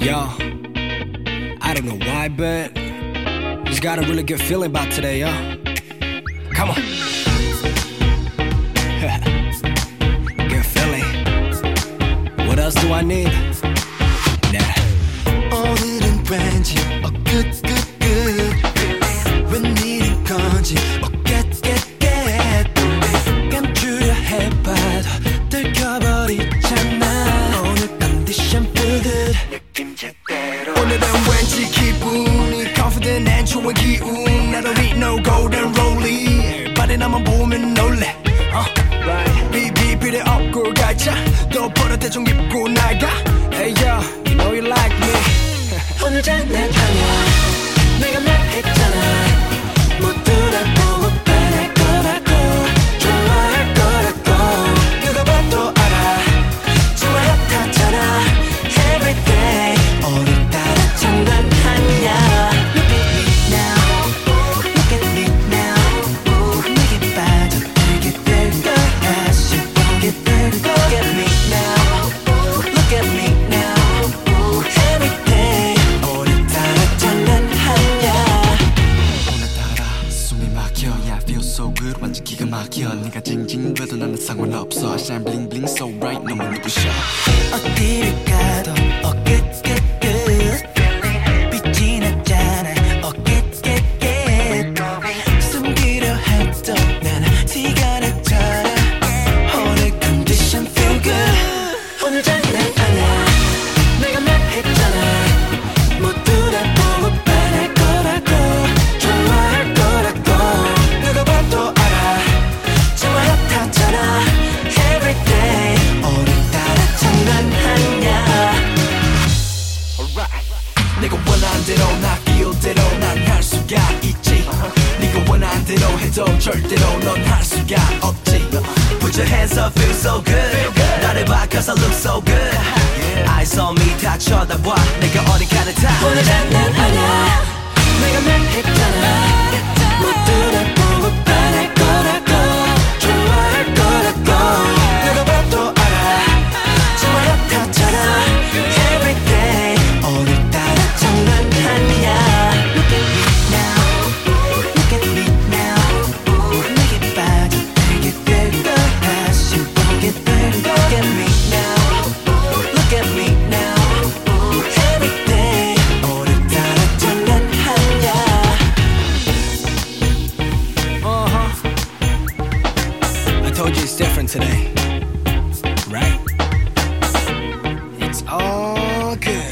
Yo, I don't know why, but just got a really good feeling about today, yo. Come on. Good feeling. What else do I need? Nah. 오늘은 왠지 good 웬일인 건지 get 감추려 해봐도 들켜버리잖아. 오늘 컨디션 feel good 느낌 제대로. 오늘은 왠지 기분이 confident and 좋은 기운. I don't need no golden rollie. 발에 나만 보면 놀래. 비비 필요 없고 가자. 너 버릇 대충 입고 나가. Hey yo, you know you like me. 오늘 장난하냐 내가 말했잖아. 모두 날 보고 반할 거라고 좋아할 거라고. 누가 봐도 알아 좋아요 탔잖아. Everyday 오늘따라 장난하냐. Look at me now Look at me now 내게 빠져들게 될 거야. 쉽게 될 거야. Look at me now Look at me now Everyday 오늘따라 장난하냐. 오늘따라 숨이 막혀 Yeah I feel so good 완전 기가 막혀. 네가 징징대도 나는 상관없어. I shine bling bling so bright 너무 눈부셔. 어디를 가도 끝 빛이 나잖아. 끝 숨기려 해도 난 티가 나잖아. 오늘 condition feel good. 오늘 장난하냐 내가 말했잖아. 모두 날 보고 반할 거라고 좋아할 거라고. 누가 봐도 알아 좋아요 탔잖아. Everyday 오늘따라 장난하냐. 내가 원하는 대로 나 feel 대로 난 할 수가 있지. 네가 원하는 대로 해도 절대로 넌 할 수가 없지. Put your hands up feel so good. 나를 봐 cause I look so good. Eyes on me 다 쳐다봐. 내가 어디 가는 다 오늘 장난하냐 내가 말했잖아. 모두 날 보고 반할 거라고 좋아할 거라고. 누가 봐도 알아 좋아요 탔잖아. Everyday 오늘따라 장난하냐. Look at me now Look at me now 내게 빠져들게 될 거야. 쉽게 될 거야. Look at me now Look at me now Everyday 오늘따라 장난하냐. I told you it's different today, right? It's all good.